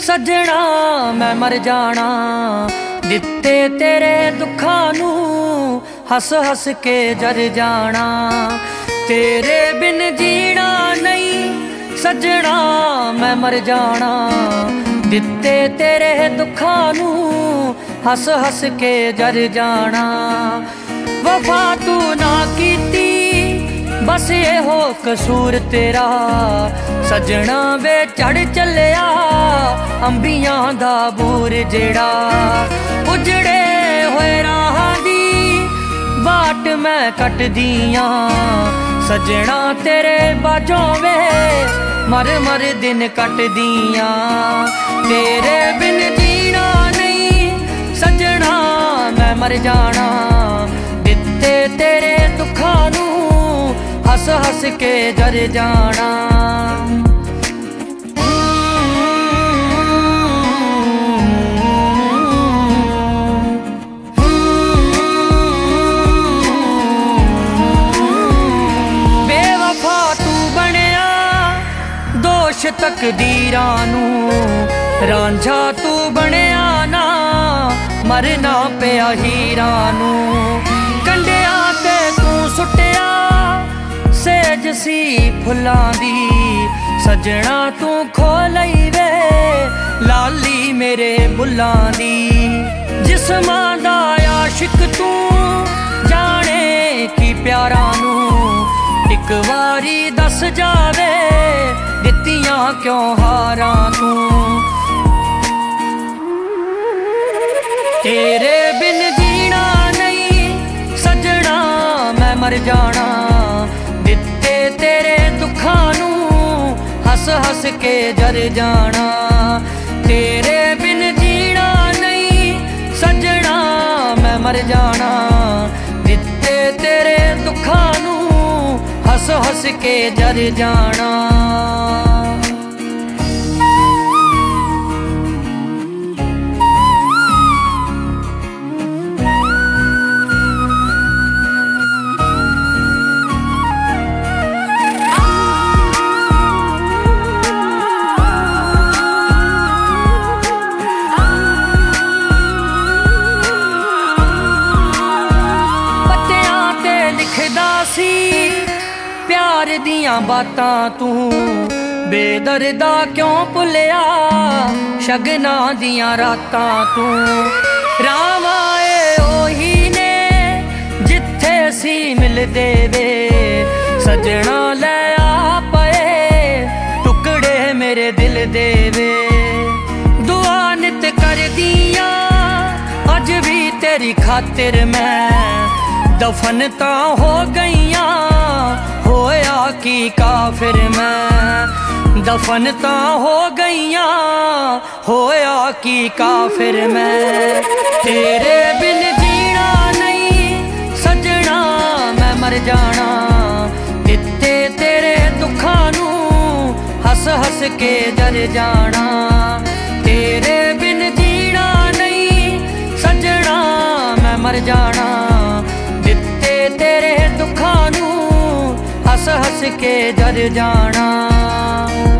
सजना मैं मर जाना दिते तेरे दुखां नू हस हस के जर जाना। तेरे बिन जीना नहीं सजना मैं मर जाना दिते तेरे दुखां नू हस हस के जर जाना। वफा तू ना कीती बस ये हो कसूर तेरा सजना वे चढ़ चलिया अंबियां दा बूर जेड़ा। उजड़े होए राह दी बाट मैं कट दियां सजना तेरे बाजों वे मर मर दिन कट दियां। तेरे बिन जीना नहीं सजना मैं मर जाना दिते तेरे दुखां नू हस हस के जर जाना। बेवफा तू बनिया दोष तकदीरां नू रांझा तू बनिया ना मरना पिया हीरां नू। कंडिया ते तू सुटिया सेज सी फुल्लां दी सजना तू खोलई वे लाली मेरे बुल्लां दी। जिस्मां दा आशिक तू जाने की प्यारां नू इक वारी दस जावे दित्तियां क्यों हारां तू। तेरे बिन जीना नहीं सजना मैं मर जाना दिते तेरे दुखां नू हस हस के जर जाना। तेरे बिन जीना नहीं सजना मैं मर जाना दिते तेरे दुखां नू हस हस के जर जाना। प्यार दियां बातां तू बेदर्दा क्यों भुलिया शगना दियां रातां तू। रावाए ओही ने जिथे सी मिलदे वे सजना लै आ पए टुकड़े मेरे दिल दे वे। दुआ नित कर दियां अज भी तेरी खातिर मैं दफन तां हो गईयां होया की काफिर मैं। दफन तां हो गईयां होया की काफिर मैं। तेरे बिन जीना नहीं सजना मैं मर जाना दिते तेरे दुखां नू हस हस के जर जाना। तेरे बिन जीना नहीं सजना मैं मर जाना दिते तेरे दुखां नू हस हस के जर जाना।